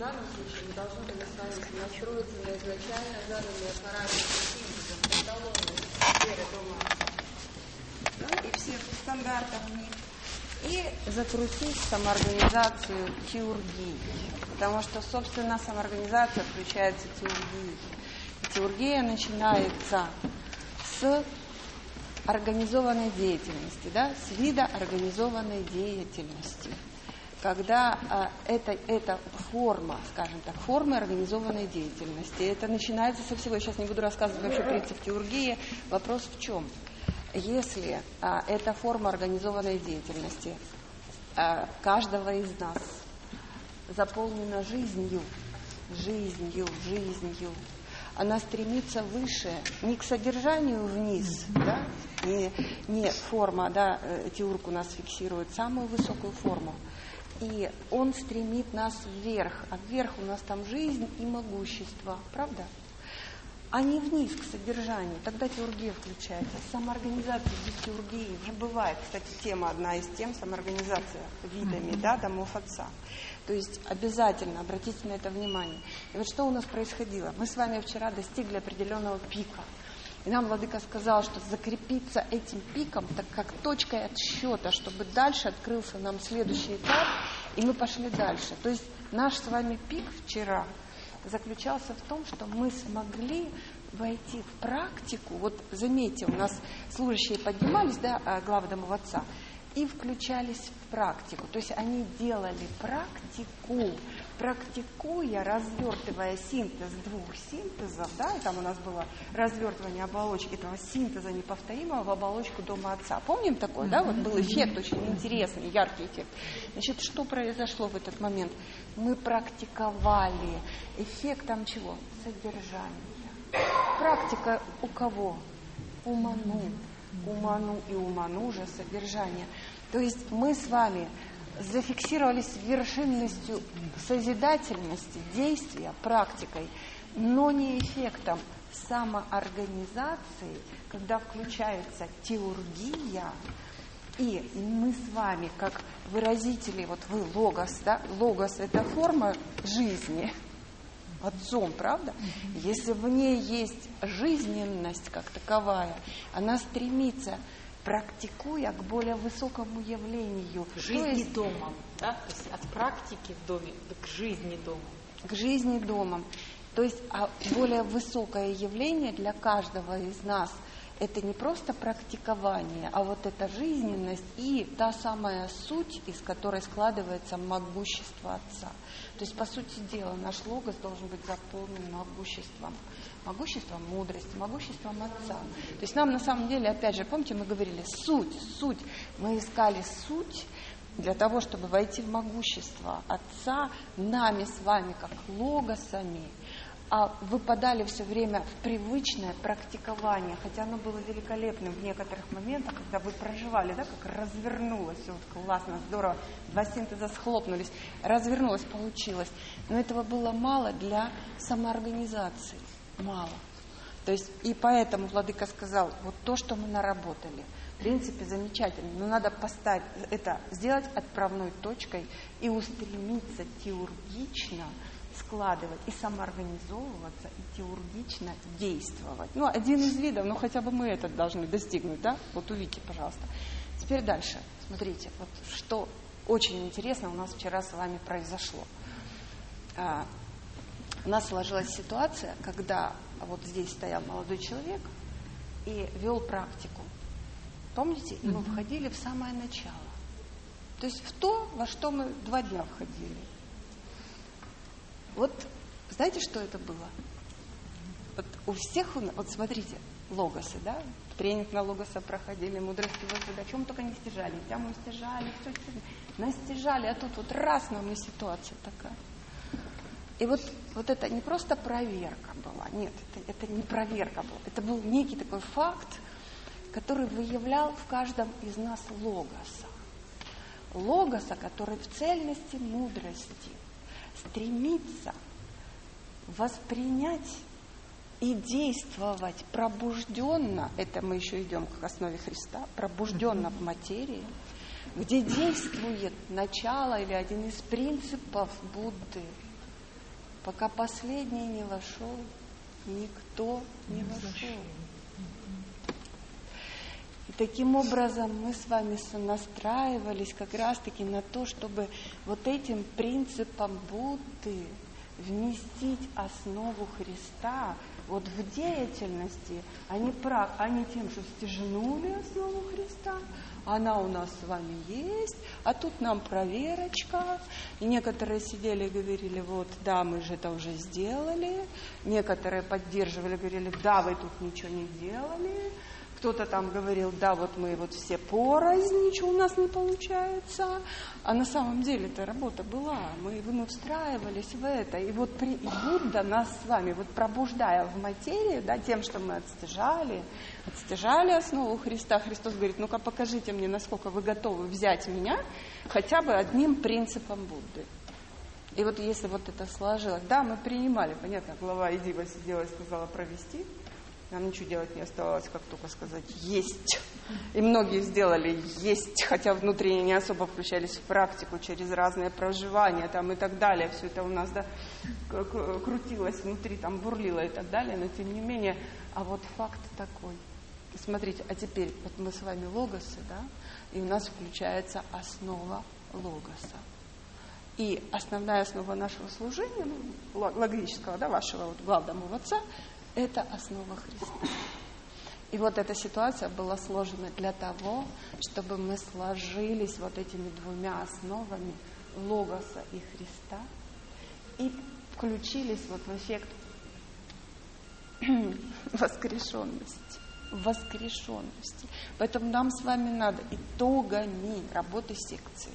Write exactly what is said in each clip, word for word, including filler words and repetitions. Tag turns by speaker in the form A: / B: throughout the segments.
A: данном случае мы должны были с вами настроиться на изначально заданные параметры синтеза, эталонные сферы дома отца, да, и всех стандартов в них, и закрутить самоорганизацию теургии, потому что, собственно, самоорганизация включается теургией. Теургия начинается с организованной деятельности, да, с вида организованной деятельности, когда а, это, это форма, скажем так, форма организованной деятельности. Это начинается со всего. Я сейчас не буду рассказывать вообще принцип теургии. Вопрос в чем? Если а, эта форма организованной деятельности а, каждого из нас заполнена жизнью, жизнью, жизнью, она стремится выше, не к содержанию вниз, да, не, не форма, да, теург у нас фиксирует самую высокую форму, и он стремит нас вверх, а вверх у нас там жизнь и могущество, правда? А не вниз к содержанию, тогда теургия включается. Самоорганизация без теургии не бывает. Кстати, тема, одна из тем, самоорганизация видами, да, домов отца. То есть обязательно обратите на это внимание. И вот что у нас происходило? Мы с вами вчера достигли определенного пика. И нам владыка сказал, что закрепиться этим пиком, так как точкой отсчета, чтобы дальше открылся нам следующий этап, и мы пошли дальше. То есть наш с вами пик вчера заключался в том, что мы смогли войти в практику. Вот заметьте, у нас служащие поднимались, да, главы домов отца, и включались в практику. То есть они делали практику, практикуя, развертывая синтез двух синтезов, да, и там у нас было развертывание оболочки этого синтеза неповторимого в оболочку дома отца. Помним такой, да? Вот был эффект очень интересный, яркий эффект. Значит, что произошло в этот момент? Мы практиковали. Эффектом чего? Содержание. Практика у кого? У Ману. У Ману и у Ману же содержание. То есть мы с вами зафиксировались вершинностью созидательности, действия, практикой, но не эффектом самоорганизации, когда включается теургия, и мы с вами, как выразители, вот вы логос, да, логос — это форма жизни, отцом, правда? Если в ней есть жизненность как таковая, она стремится, практикуя, к более высокому явлению.
B: Жизни есть, домом, да? То есть от практики в доме к жизни домом.
A: К жизни домом. То есть а более высокое явление для каждого из нас — это не просто практикование, а вот эта жизненность и та самая суть, из которой складывается могущество Отца. То есть, по сути дела, наш логос должен быть заполнен могуществом. Могуществом мудрости, могуществом Отца. То есть нам на самом деле, опять же, помните, мы говорили, суть, суть. Мы искали суть для того, чтобы войти в могущество Отца нами с вами, как логосами, а выпадали все время в привычное практикование, хотя оно было великолепным в некоторых моментах, когда вы проживали, да, как развернулось, все вот классно, здорово, два синтеза схлопнулись, развернулось, получилось. Но этого было мало для самоорганизации, мало. То есть и поэтому владыка сказал, вот то, что мы наработали, в принципе, замечательно, но надо поставить это, сделать отправной точкой и устремиться теургично складывать и самоорганизовываться, и теургично действовать. Ну, один из видов, но хотя бы мы этот должны достигнуть, да? Вот увидите, пожалуйста. Теперь дальше. Смотрите, вот что очень интересно у нас вчера с вами произошло. А, у нас сложилась ситуация, когда вот здесь стоял молодой человек и вел практику. Помните? И мы входили в самое начало. То есть в то, во что мы два дня входили. Вот знаете, что это было? Вот у всех, вот смотрите, логосы, да? Тренинг на логоса проходили, мудрости Господа, о чем только не стяжали. Тему стяжали, все, все настяжали, а тут вот раз нам и ситуация такая. И вот, вот это не просто проверка была, нет, это, это не проверка была, это был некий такой факт, который выявлял в каждом из нас логоса. Логоса, который в цельности мудрости стремится воспринять и действовать пробужденно, это мы еще идем к основе Христа, пробужденно в материи, где действует начало или один из принципов Будды. Пока последний не вошел, никто не вошел. И таким образом мы с вами сонастраивались как раз-таки на то, чтобы вот этим принципом Будды вместить основу Христа вот в деятельности, а не, прав, а не тем, что стяжнули основу Христа, она у нас с вами есть, а тут нам проверочка. И некоторые сидели и говорили, вот, да, мы же это уже сделали. Некоторые поддерживали, говорили, да, вы тут ничего не делали. Кто-то там говорил, да, вот мы вот все порознь, ничего у нас не получается. А на самом деле эта работа была. Мы, мы встраивались в это. И вот при, и Будда нас с вами, вот пробуждая в материи, да, тем, что мы отстяжали, отстяжали основу Христа, Христос говорит, ну-ка покажите мне, насколько вы готовы взять меня хотя бы одним принципом Будды. И вот если вот это сложилось, да, мы принимали, понятно, глава Идива сидела и сказала провести, нам ничего делать не оставалось, как только сказать «есть». И многие сделали «есть», хотя внутренне не особо включались в практику через разные проживания там, и так далее. Все это у нас да, крутилось внутри, там бурлило и так далее, но тем не менее. А вот факт такой. Смотрите, а теперь вот мы с вами логосы, да, и у нас включается основа логоса. И основная основа нашего служения, ну, логического, да, вашего вот, главного отца, это основа Христа. И вот эта ситуация была сложена для того, чтобы мы сложились вот этими двумя основами Логоса и Христа и включились вот в эффект воскрешенности. Воскрешенности. Поэтому нам с вами надо итогами работы секции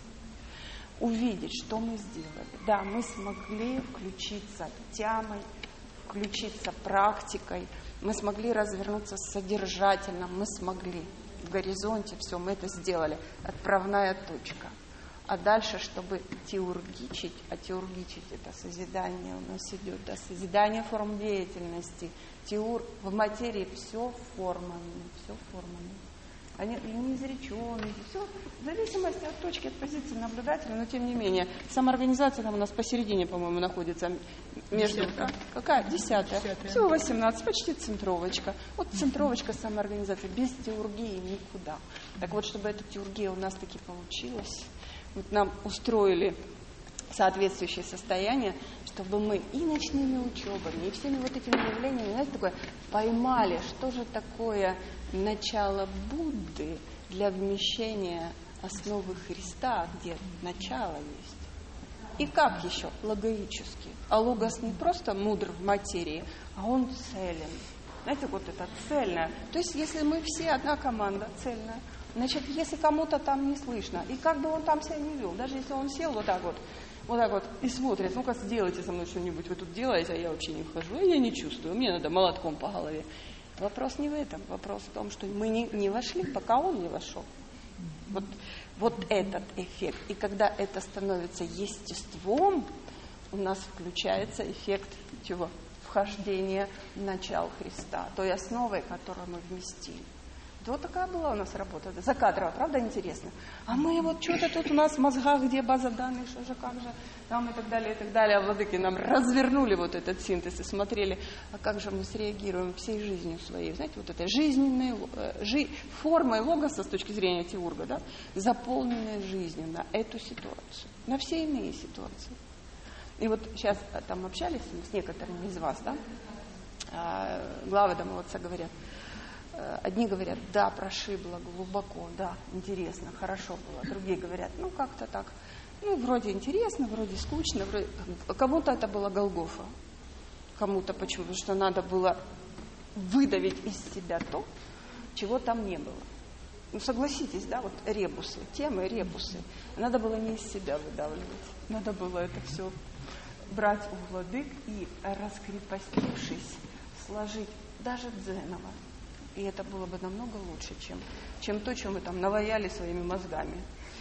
A: увидеть, что мы сделали. Да, мы смогли включиться тямой, включиться практикой, мы смогли развернуться содержательно, мы смогли в горизонте, все, мы это сделали, отправная точка. А дальше, чтобы теургичить, а теургичить это созидание у нас идет, да, созидание форм деятельности, теур, в материи все формами, все формами. Они не изреченные, все в зависимости от точки, от позиции наблюдателя, но тем не менее, самоорганизация там у нас посередине, по-моему, находится между, как, какая? Десятая. Десятая. Всего восемнадцать, почти центровочка. Вот центровочка самоорганизации, без теургии никуда. Так вот, чтобы эта теургия у нас таки получилась, вот нам устроили соответствующее состояние, чтобы мы и ночными учебами, и всеми вот этими явлениями, знаете, такое, поймали, что же такое начало Будды для вмещения основы Христа, где начало есть. И как еще? Логоически. А логос не просто мудр в материи, а он целен. Знаете, вот это цельное. То есть, если мы все одна команда цельная, значит, если кому-то там не слышно, и как бы он там себя не вел, даже если он сел вот так вот, вот так вот и смотрит, ну-ка сделайте со мной что-нибудь, вы тут делаете, а я вообще не вхожу, а я не чувствую, мне надо молотком по голове. Вопрос не в этом, вопрос в том, что мы не, не вошли, пока он не вошел. Вот, вот этот эффект. И когда это становится естеством, у нас включается эффект чего? Вхождения в начало Христа, той основой, которую мы вместили. Вот такая была у нас работа. Закадрово, правда, интересно? А мы вот что-то тут у нас в мозгах, где база данных, что же, как же, там и так далее, и так далее. А владыки нам развернули вот этот синтез и смотрели, а как же мы среагируем всей жизнью своей. Знаете, вот этой жизненной жи, формой логоса с точки зрения теурга, да, заполненной жизнью на эту ситуацию, на все иные ситуации. И вот сейчас там общались с некоторыми из вас, да, главы домоводца говорят, одни говорят, да, прошибло глубоко, да, интересно, хорошо было. Другие говорят, ну, как-то так, ну, вроде интересно, вроде скучно. Вроде... Кому-то это было Голгофа, кому-то почему? Потому что надо было выдавить из себя то, чего там не было. Ну, согласитесь, да, вот ребусы, темы ребусы. Надо было не из себя выдавливать. Надо было это все брать у владык и, раскрепостившись, сложить даже дзеново. И это было бы намного лучше, чем, чем то, чем мы там наваяли своими мозгами.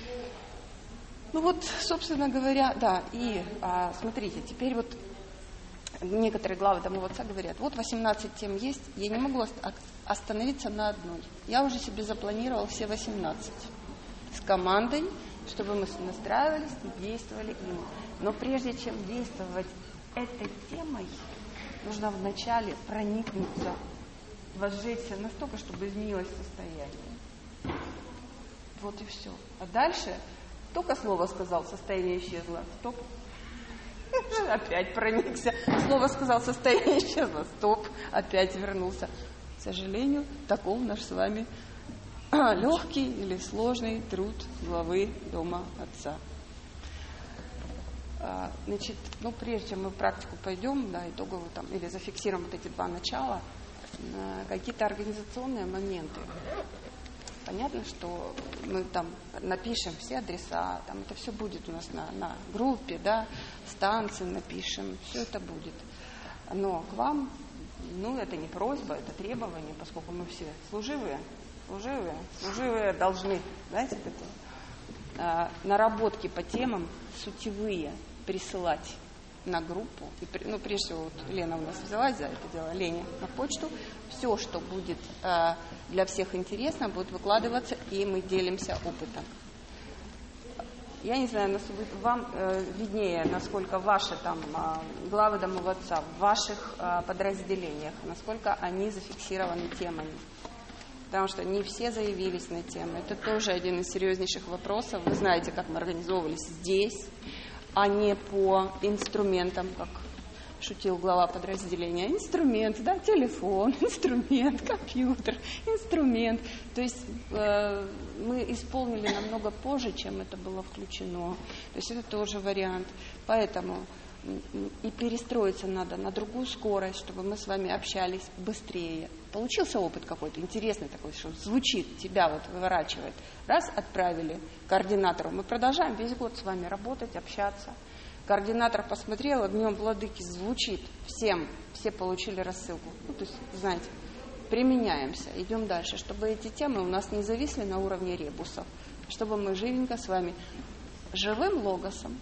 A: Ну вот, собственно говоря, да, и а, смотрите, теперь вот некоторые главы домоводца говорят, вот восемнадцать тем есть, я не могу остановиться на одной. Я уже себе запланировал все восемнадцать с командой, чтобы мы настраивались и действовали им. Но прежде чем действовать этой темой нужно вначале проникнуться, возжечься настолько, чтобы изменилось состояние. Вот и все. А дальше только слово сказал, состояние исчезло. Стоп. Опять проникся. Слово сказал, состояние исчезло. Стоп. Опять вернулся. К сожалению, таков наш с вами легкий или сложный труд главы Дома Отца. Значит, ну, прежде чем мы в практику пойдем, да, итоговую там, или зафиксируем вот эти два начала, какие-то организационные моменты. Понятно, что мы там напишем все адреса, там это все будет у нас на, на группе, да, станции напишем, все это будет. Но к вам, ну, это не просьба, это требование, поскольку мы все служивые, служивые, служивые должны, знаете, это, наработки по темам сутевые присылать на группу. И, ну, прежде всего, вот Лена у нас взялась за это дело, Лене на почту. Все, что будет э, для всех интересно, будет выкладываться, и мы делимся опытом. Я не знаю, вам э, виднее, насколько ваши там э, главы Домов Отца в ваших э, подразделениях, насколько они зафиксированы темами. Потому что не все заявились на тему. Это тоже один из серьезнейших вопросов. Вы знаете, как мы организовывались здесь, а не по инструментам, как шутил глава подразделения. Инструмент, да, телефон, инструмент, компьютер, инструмент. То есть э, мы исполнили намного позже, чем это было включено. То есть это тоже вариант. Поэтому и перестроиться надо на другую скорость, чтобы мы с вами общались быстрее. Получился опыт какой-то интересный такой, что звучит, тебя вот выворачивает. Раз, отправили координатору, мы продолжаем весь год с вами работать, общаться. Координатор посмотрел, днем владыки звучит всем, все получили рассылку. Ну, то есть, знаете, применяемся, идем дальше, чтобы эти темы у нас не зависли на уровне ребусов, чтобы мы живенько с вами живым логосом,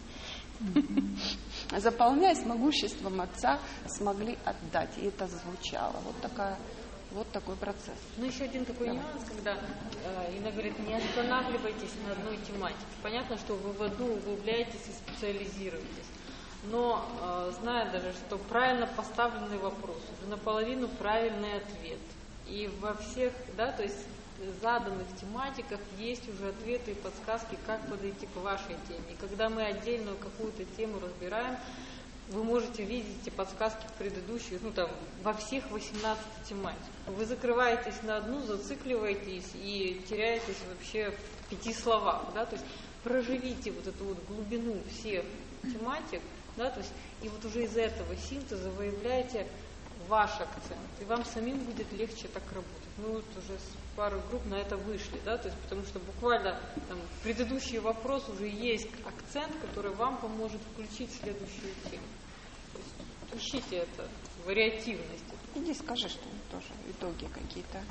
A: заполняясь могуществом Отца, смогли отдать. И это звучало. Вот такая, вот такой процесс.
B: Ну, еще один такой Давай. нюанс, когда э, Инна говорит, не останавливайтесь на одной тематике. Понятно, что вы в одну углубляетесь и специализируетесь. Но, э, зная даже, что правильно поставленный вопрос, уже наполовину правильный ответ. И во всех, да, то есть заданных тематиках есть уже ответы и подсказки, как подойти к вашей теме. И когда мы отдельную какую-то тему разбираем, вы можете видеть эти подсказки в предыдущих, ну там, во всех восемнадцати тематиках. Вы закрываетесь на одну, зацикливаетесь и теряетесь вообще в пяти словах, да, то есть проживите вот эту вот глубину всех тематик, да, то есть и вот уже из этого синтеза выявляете ваш акцент, и вам самим будет легче так работать. Мы вот уже с парой групп на это вышли, да, то есть потому что буквально там предыдущий вопрос уже есть акцент, который вам поможет включить следующую тему. То есть ищите это, вариативность.
A: Иди скажи, что тоже итоги какие-то.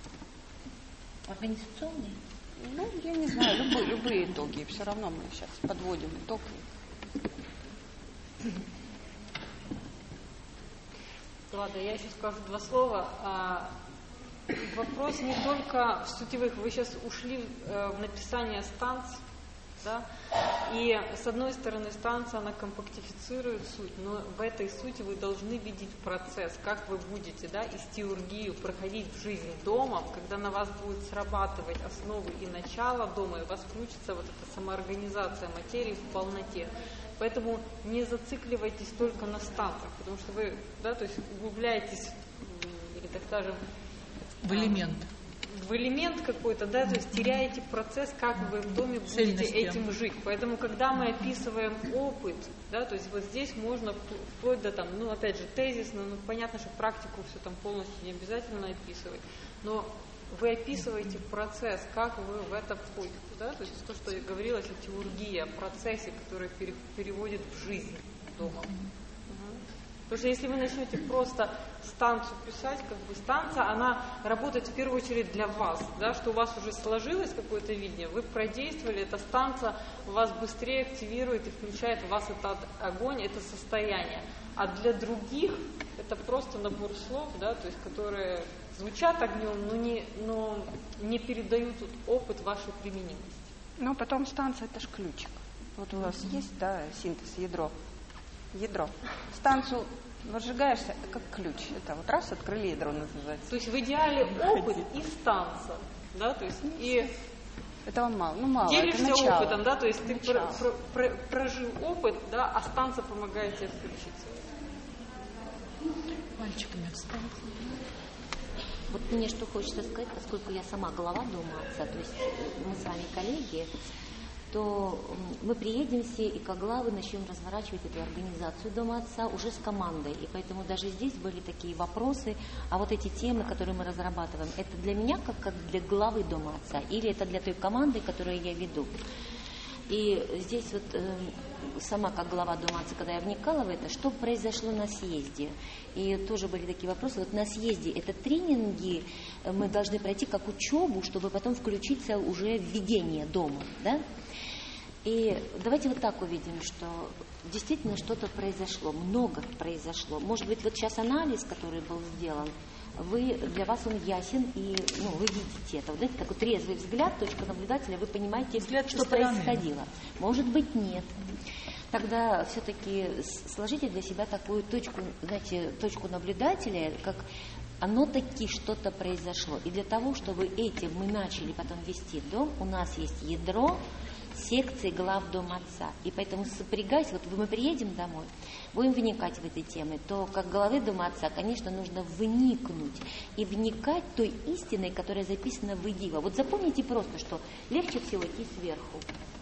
C: Организационные?
A: Ну, я не знаю, любые, любые итоги. Все равно мы сейчас подводим итог.
B: Ладно, я еще скажу два слова. А, вопрос не только в сутевых. Вы сейчас ушли э, в написание станций, да? И с одной стороны станция, она компактифицирует суть, но в этой сути вы должны видеть процесс, как вы будете, да, истеургию проходить в жизнь дома, когда на вас будет срабатывать основы и начало дома, и у вас включится вот эта самоорганизация материи в полноте. Поэтому не зацикливайтесь только на станциях, потому что вы, да, то есть углубляетесь, или так скажем,
C: в элемент.
B: В элемент какой-то, да, то есть теряете процесс, как вы в доме будете этим жить. Поэтому, когда мы описываем опыт, да, то есть вот здесь можно вплоть до там, ну, опять же, тезисно, ну, понятно, что практику все там полностью не обязательно описывать, но вы описываете процесс, как вы в это входите, да, то есть то, что говорилось о теургии, о процессе, который пере, переводит в жизнь дома. Потому что если вы начнете просто станцию писать, как бы станция, она работает в первую очередь для вас, да, что у вас уже сложилось какое-то видение, вы продействовали, эта станция вас быстрее активирует и включает в вас этот огонь, это состояние. А для других это просто набор слов, да, то есть которые звучат огнем, но не, но не передают опыт вашей применимости.
A: Ну, потом станция — это ж ключик. Вот у вас mm-hmm. есть, да, синтез, ядро. ядро. Станцию выжигаешься, как ключ. Это вот раз, открыли ядро, называется.
B: То есть в идеале опыт и станция, да, то есть и...
A: Этого мало, ну мало,
B: делишься
A: это начало.
B: опытом, да, то есть ты про,
A: Начало.
B: про, про, прожил опыт, да, а станция помогает тебе включиться.
C: Мальчиками встать.
D: Вот мне что хочется сказать, поскольку я сама глава Дома Отца, то есть мы с вами коллеги, то мы приедем все и как главы начнем разворачивать эту организацию Дома Отца уже с командой. И поэтому даже здесь были такие вопросы, а вот эти темы, которые мы разрабатываем, это для меня как, как для главы Дома Отца или это для той команды, которую я веду. И здесь вот э, сама как глава Дома Отца, когда я вникала в это, что произошло на съезде. И тоже были такие вопросы. Вот на съезде это тренинги мы должны пройти как учебу, чтобы потом включиться уже в ведение дома, да? И давайте вот так увидим, что действительно что-то произошло, много произошло. Может быть, вот сейчас анализ, который был сделан, вы, для вас он ясен, и ну, вы видите это. Вот знаете, такой трезвый взгляд, точка наблюдателя, вы понимаете, взгляд что происходило. Может быть, нет. Тогда все-таки сложите для себя такую точку, знаете, точку наблюдателя, как оно таки что-то произошло. И для того, чтобы этим мы начали потом вести дом, у нас есть ядро секции глав Дома Отца. И поэтому сопрягаясь, вот мы приедем домой, будем вникать в эти темы, то как главе Дома Отца, конечно, нужно вникнуть и вникать той истиной, которая записана в Идива. Вот запомните просто, что легче всего идти сверху.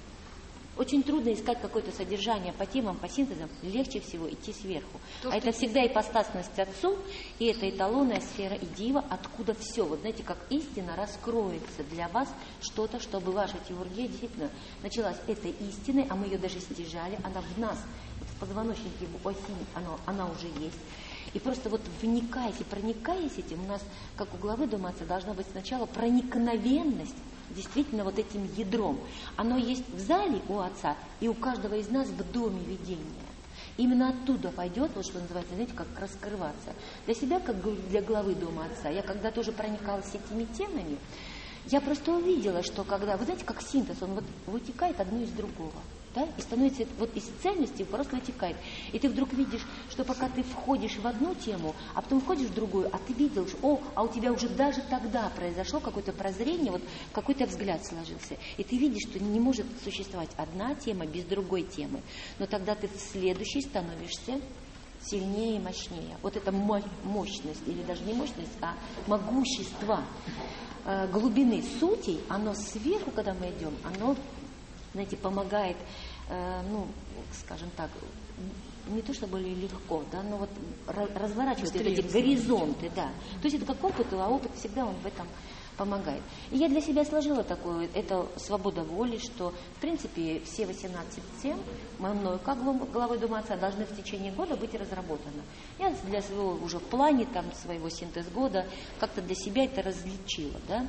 D: Очень трудно искать какое-то содержание по темам, по синтезам, легче всего идти сверху. То, а это всегда ипостасность Отцу, и это эталонная сфера Идива, откуда все, вот знаете, как истина раскроется для вас что-то, чтобы ваша теургия действительно началась этой истиной, а мы ее даже стяжали, она в нас, вот в позвоночнике, в оси, она, она уже есть. И просто вот вникаясь и проникаясь этим, у нас, как у главы Дома Отца, должна быть сначала проникновенность, действительно вот этим ядром. Оно есть в зале у Отца и у каждого из нас в доме видения. Именно оттуда пойдет, вот что называется, знаете, как раскрываться. Для себя, как для главы Дома Отца, я когда тоже проникалась этими темами, я просто увидела, что когда, вы знаете, как синтез, он вот вытекает одно из другого. Да? И становится вот из цельности просто вытекает. И ты вдруг видишь, что пока ты входишь в одну тему, а потом входишь в другую, а ты видел, что, о, а у тебя уже даже тогда произошло какое-то прозрение, вот какой-то взгляд сложился. И ты видишь, что не может существовать одна тема без другой темы. Но тогда ты в следующей становишься сильнее и мощнее. Вот эта мощность, или даже не мощность, а могущество э, глубины сутей, оно сверху, когда мы идем, оно, знаете, помогает, э, ну, скажем так, не то что более легко, да, но вот разворачивать вот эти горизонты, да. То есть это как опыт, а опыт всегда он в этом помогает. И я для себя сложила такое, это свобода воли, что, в принципе, все восемнадцать тем, мною, как главой Дома Отца, должны в течение года быть разработаны. Я для своего уже в плане там, своего синтез года как-то для себя это различила, да.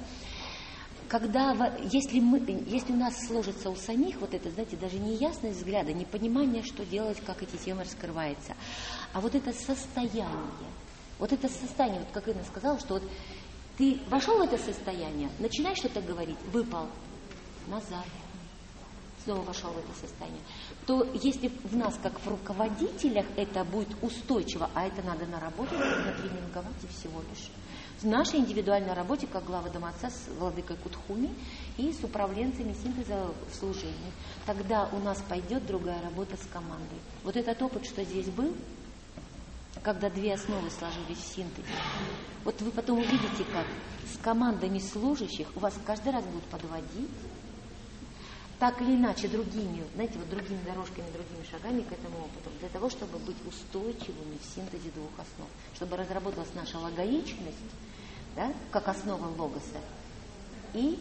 D: Когда, если, мы, если у нас сложится у самих вот это, знаете, даже не ясность взгляда, не понимание, что делать, как эти темы раскрываются, а вот это состояние, вот это состояние, вот как Инна сказала, что вот ты вошел в это состояние, начинаешь что-то говорить, выпал, назад, снова вошел в это состояние, то если в нас, как в руководителях, это будет устойчиво, а это надо наработать, натренинговать и всего лишь. В нашей индивидуальной работе, как глава Дома Отца с владыкой Кутхуми и с управленцами синтеза в служении, тогда у нас пойдет другая работа с командой. Вот этот опыт, что здесь был, когда две основы сложились в синтезе, вот вы потом увидите, как с командами служащих у вас каждый раз будут подводить, так или иначе, другими, знаете, вот другими дорожками, другими шагами к этому опыту, для того, чтобы быть устойчивыми в синтезе двух основ, чтобы разработалась наша логоичность, да, как основа логоса, и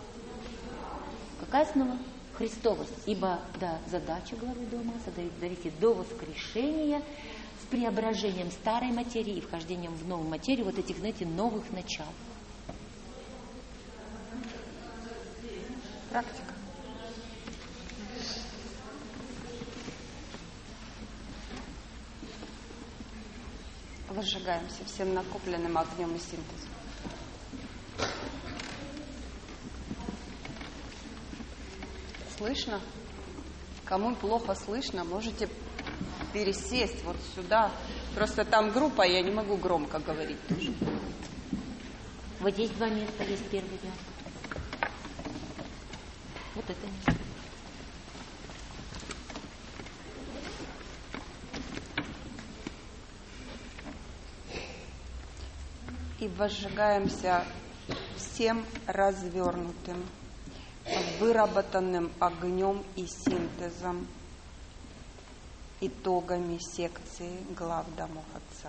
D: какая основа? Христовость. Ибо, да, задача главы Дома Отца довести до воскрешения с преображением старой материи и вхождением в новую материю вот этих, знаете, новых начал.
A: Практика. Возжигаемся всем накопленным огнем и синтезом. Слышно? Кому плохо слышно, можете пересесть вот сюда. Просто там группа, я не могу громко говорить тоже.
D: Вот здесь два места есть, первый ряд. Вот это место.
A: И возжигаемся всем развернутым, выработанным огнем и синтезом, итогами секции глав домов Отца.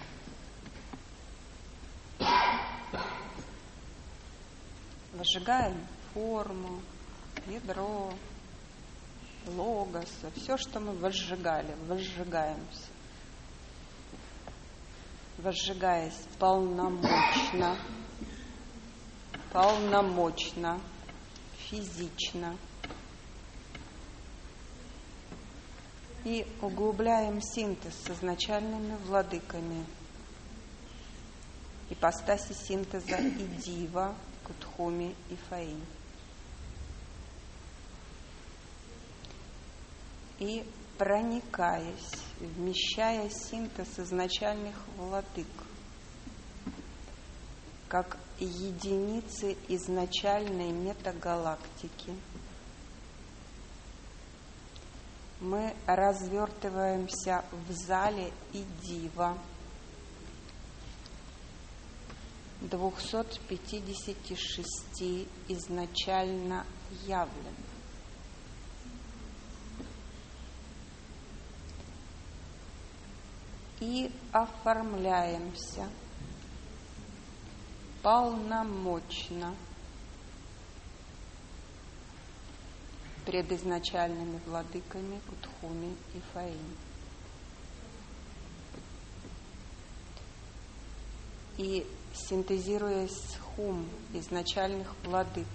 A: Возжигаем форму, ядро, логоса, все, что мы возжигали, возжигаемся. Возжигаясь полномочно, полномочно, физично. И углубляем синтез с изначальными владыками. Ипостаси синтеза и Дива, Кутхуми и Фаи. И проникаясь, вмещая синтез изначальных владык, как единицы изначальной метагалактики, мы развертываемся в зале и Дива двухсот пятидесяти шести изначально явленных. И оформляемся полномочно пред изначальными владыками Кутхуми и Фаи. И синтезируясь с хум изначальных владык,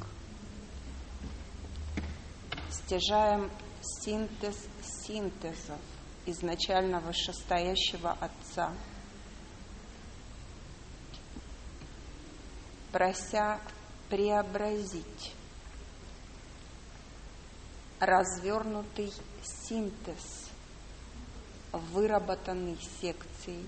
A: стяжаем синтез синтезов изначально вышестоящего Отца, прося преобразить развернутый синтез, выработанный секцией,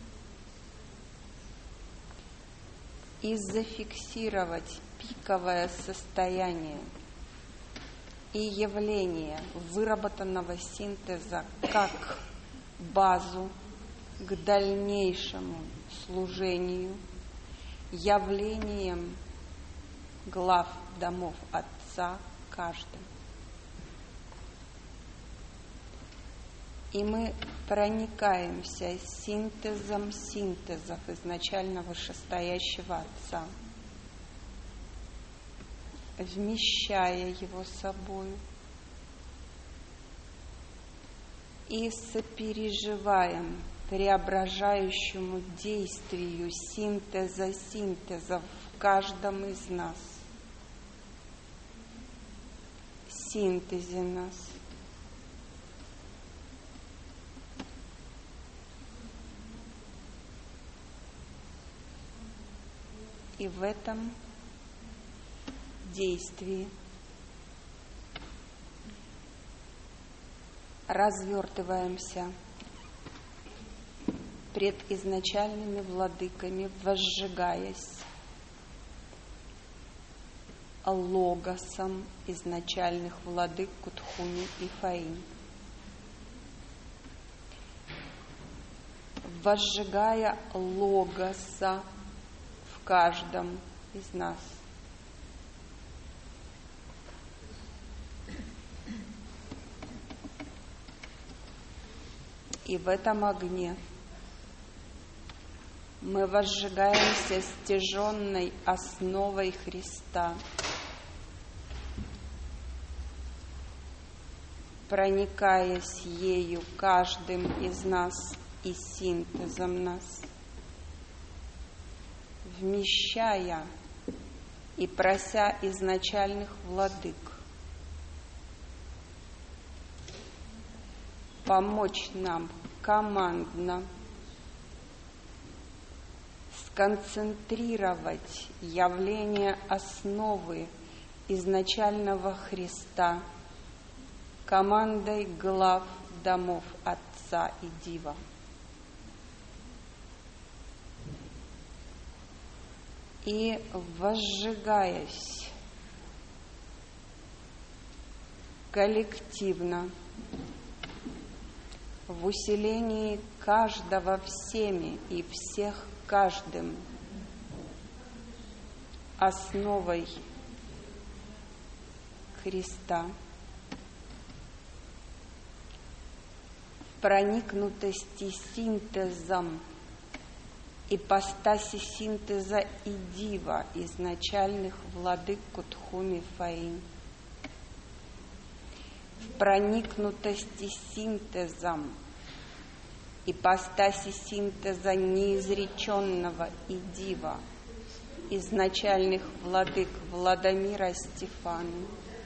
A: и зафиксировать пиковое состояние и явление выработанного синтеза как базу к дальнейшему служению явлением глав домов Отца каждым. И мы проникаемся синтезом синтезов изначально вышестоящего Отца, вмещая его собою и сопереживаем преображающему действию синтеза синтезов в каждом из нас, синтезе нас. И в этом действии развертываемся пред изначальными владыками, возжигаясь логосом изначальных владык Кутхуми и Фаи, возжигая логоса в каждом из нас. И в этом огне мы возжигаемся стяженной основой Христа, проникаясь ею каждым из нас и синтезом нас, вмещая и прося изначальных владык помочь нам командно сконцентрировать явление основы изначального Христа командой глав домов Отца. Отца и Дива. И возжигаясь коллективно в усилении каждого всеми и всех каждым, основой Христа, в проникнутости синтезом, ипостаси синтеза и Дива изначальных владык Кутхуми Фаин, в проникнутости синтезом, ипостаси синтеза неизреченного и Дива изначальных владык Владимира Стефана,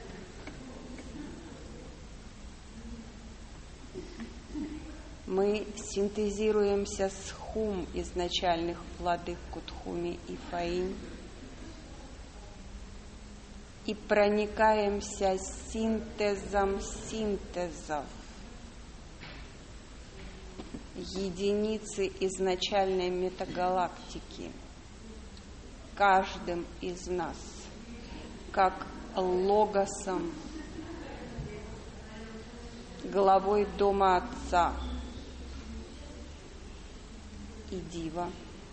A: мы синтезируемся с Хум изначальных владык Кутхуми и Фаин и проникаемся синтезом синтезов единицы изначальной метагалактики каждым из нас, как логосом, главой Дома Отца и Дива,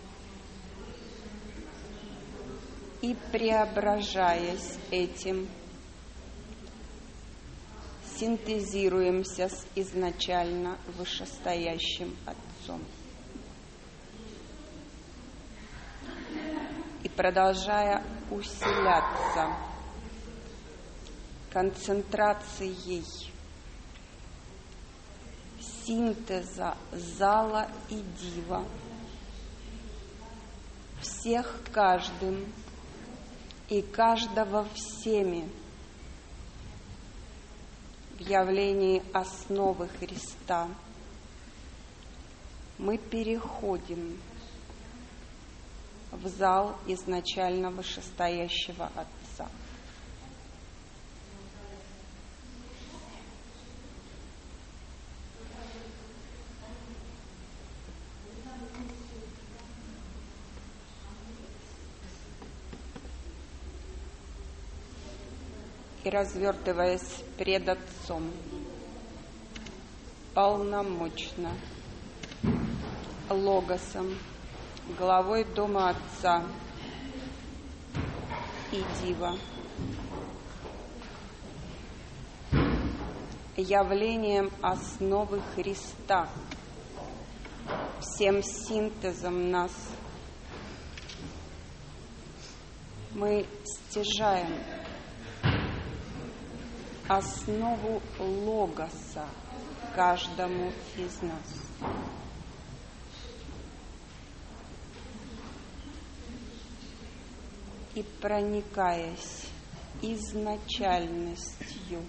A: и преображаясь этим, синтезируемся с изначально вышестоящим Отцом. И продолжая усиляться концентрацией синтеза зала и Дива, всех каждым и каждого всеми в явлении основы Христа, мы переходим в зал изначально вышестоящего Отца. И развертываясь пред Отцом, полномочно, логосом, главой Дома Отца и Дива, явлением основы Христа, всем синтезом нас, мы стяжаем основу логоса каждому из нас. И проникаясь изначальностью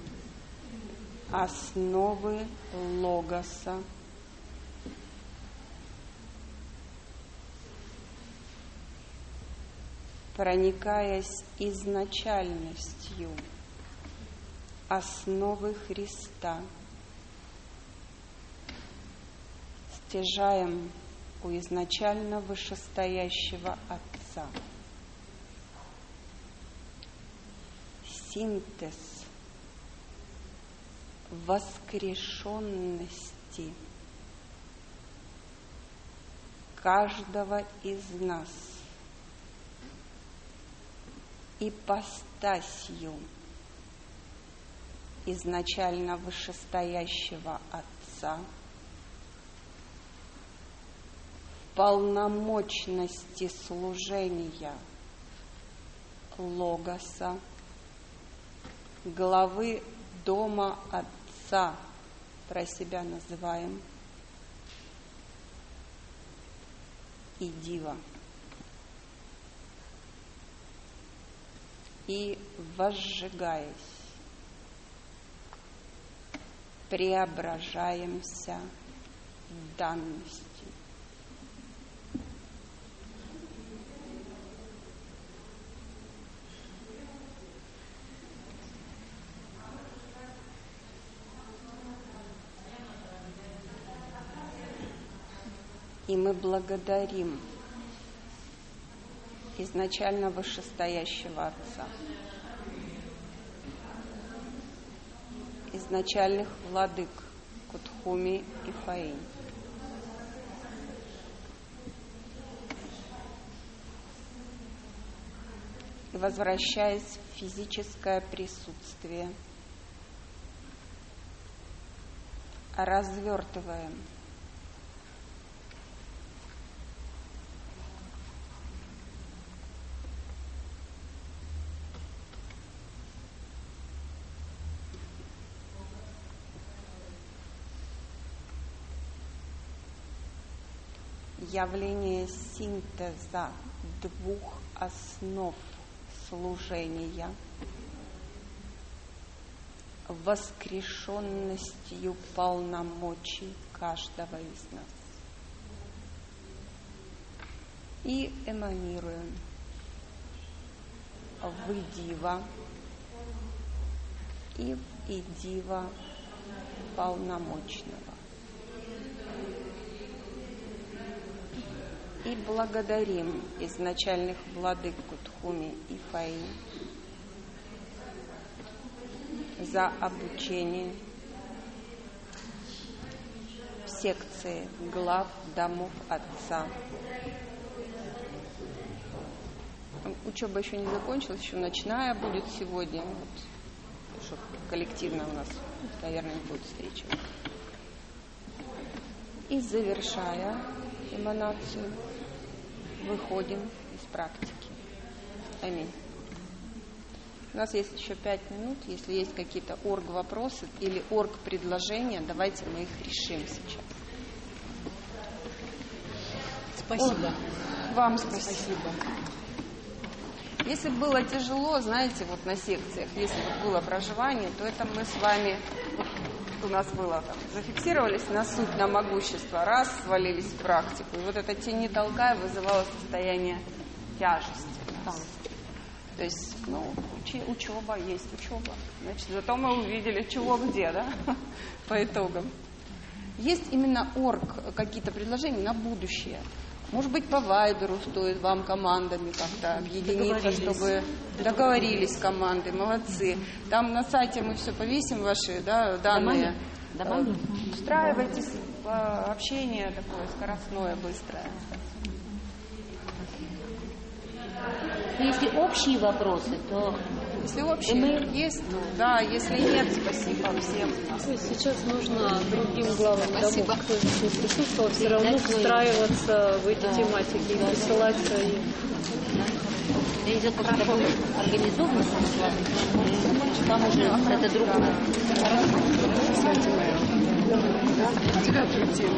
A: основы логоса, проникаясь изначальностью основы Христа, стяжаем у изначально вышестоящего Отца синтез воскрешенности каждого из нас ипостасью изначально вышестоящего Отца, в полномочности служения Логоса, главы Дома Отца, про себя называем, и Дива. И возжигаясь, преображаемся в данности. И мы благодарим изначально вышестоящего Отца, изначальных владык Кутхуми и Фаинь, и, возвращаясь в физическое присутствие, развертываем явление синтеза двух основ служения воскрешенностью полномочий каждого из нас. И эманируем в Идива и в Идива полномочного. И благодарим изначальных владык Кутхуми и Фаинь за обучение в секции глав домов Отца. Учеба еще не закончилась, еще ночная будет сегодня. Вот, чтобы коллективно у нас, наверное, не будет встречи. И завершая эманацию, выходим из практики. Аминь. У нас есть еще пять минут. Если есть какие-то орг-вопросы или орг-предложения, давайте мы их решим сейчас.
B: Спасибо.
A: О, вам спасибо. спасибо. Если было тяжело, знаете, вот на секциях, если вот было проживание, то это мы с вами, вот у нас было там, зафиксировались на суть, на могущество, раз, свалились в практику. И вот это тяни толкай вызывало состояние тяжести. То есть, ну, учи, учеба, есть учеба. Значит, зато мы увидели, чего где, да, по итогам. Есть именно орг, какие-то предложения на будущее. Может быть, по вайберу стоит вам командами как-то объединиться, чтобы договорились команды, молодцы. Там на сайте мы все повесим, ваши, да, данные.
D: Домами?
A: Устраивайтесь, общение такое скоростное, быстрое.
D: Если общие вопросы, то...
A: Если общие есть, ну да, если нет, спасибо всем.
B: Сейчас нужно другим главам домов, кто здесь не присутствовал, все равно встраиваться в эти тематики и присылать свои.
D: Да, идет хорошо организовано, там уже это другое.
A: Тебя прилетело.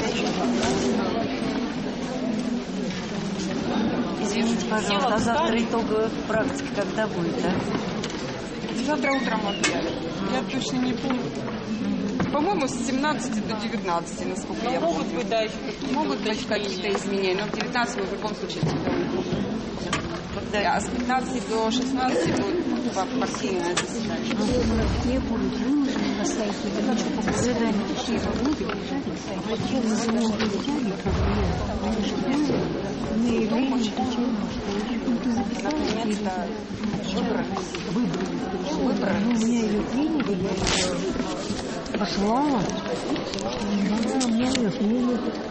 C: Извините, пожалуйста, а завтра итоговая практика когда будет, да?
A: Завтра утром опять. Я точно не помню. По-моему, с семнадцати до девятнадцати, насколько
B: Но
A: я
B: могут
A: помню.
B: быть, да, еще какие-то
A: Могут быть
B: уточнения.
A: какие-то изменения, но в девятнадцати мы в любом случае всегда уйдем. А с пятнадцати до шестнадцати будет партийное заседание.
C: Не будут выложены на сайте, потому что по заданию все будут.
A: Наконец-то выбрались.
C: Выбрались.
A: Выбрались.
C: У меня ее приняли, я ее послала. Она мне ее